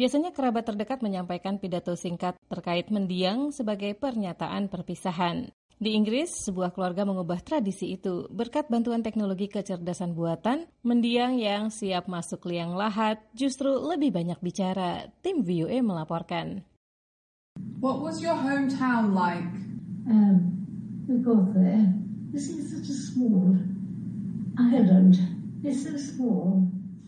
Biasanya kerabat terdekat menyampaikan pidato singkat terkait mendiang sebagai pernyataan perpisahan. Di Inggris, sebuah keluarga mengubah tradisi itu. Berkat bantuan teknologi kecerdasan buatan, mendiang yang siap masuk liang lahat justru lebih banyak bicara. Tim VOA melaporkan. What was your hometown like? We got there. This is such a small island. It's so small.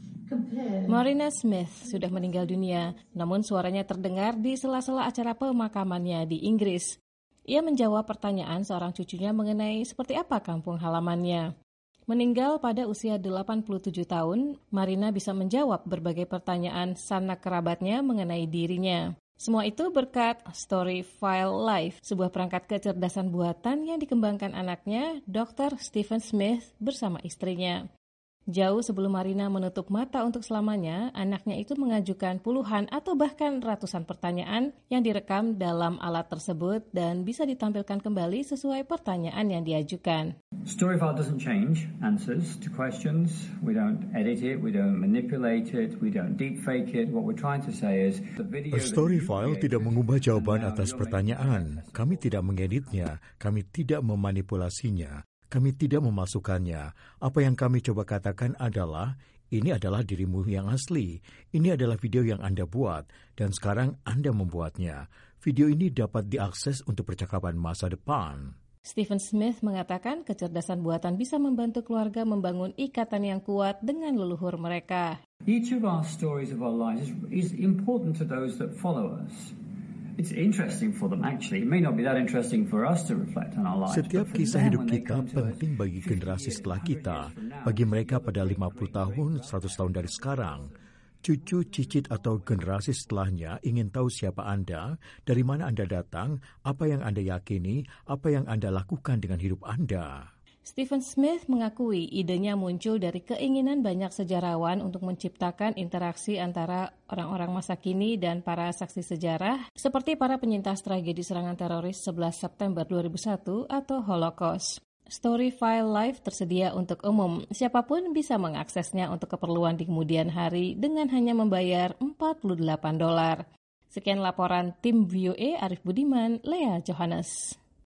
Marina Smith sudah meninggal dunia, namun suaranya terdengar di sela-sela acara pemakamannya di Inggris. Ia menjawab pertanyaan seorang cucunya mengenai seperti apa kampung halamannya. Meninggal pada usia 87 tahun, Marina bisa menjawab berbagai pertanyaan sanak kerabatnya mengenai dirinya. Semua itu berkat Storyfile Life, sebuah perangkat kecerdasan buatan yang dikembangkan anaknya, Dr. Stephen Smith, bersama istrinya. Jauh sebelum Marina menutup mata untuk selamanya, anaknya itu mengajukan puluhan atau bahkan ratusan pertanyaan yang direkam dalam alat tersebut dan bisa ditampilkan kembali sesuai pertanyaan yang diajukan. Storyfile doesn't change answers to questions. We don't edit it, we don't manipulate it, we don't deepfake it. What we're trying to say is the video. Storyfile tidak mengubah jawaban atas pertanyaan. Kami tidak mengeditnya, kami tidak memanipulasinya. Kami tidak memasukkannya. Apa yang kami coba katakan adalah, ini adalah dirimu yang asli. Ini adalah video yang Anda buat, dan sekarang Anda membuatnya. Video ini dapat diakses untuk percakapan masa depan. Stephen Smith mengatakan kecerdasan buatan bisa membantu keluarga membangun ikatan yang kuat dengan leluhur mereka. Each of our stories of our lives is important to those that follow us. It's interesting for them actually. It may not be that interesting for us to reflect on our lives. Setiap kisah hidup kita penting bagi generasi setelah kita. Bagi mereka pada 50 tahun, 100 tahun dari sekarang. Cucu, cicit atau generasi setelahnya ingin tahu siapa Anda, dari mana Anda datang, apa yang Anda yakini, apa yang Anda lakukan dengan hidup Anda. Stephen Smith mengakui idenya muncul dari keinginan banyak sejarawan untuk menciptakan interaksi antara orang-orang masa kini dan para saksi sejarah, seperti para penyintas tragedi serangan teroris 11 September 2001 atau Holocaust. Storyfile Live tersedia untuk umum. Siapapun bisa mengaksesnya untuk keperluan di kemudian hari dengan hanya membayar $48. Sekian laporan tim VOA Arif Budiman, Lea Johannes.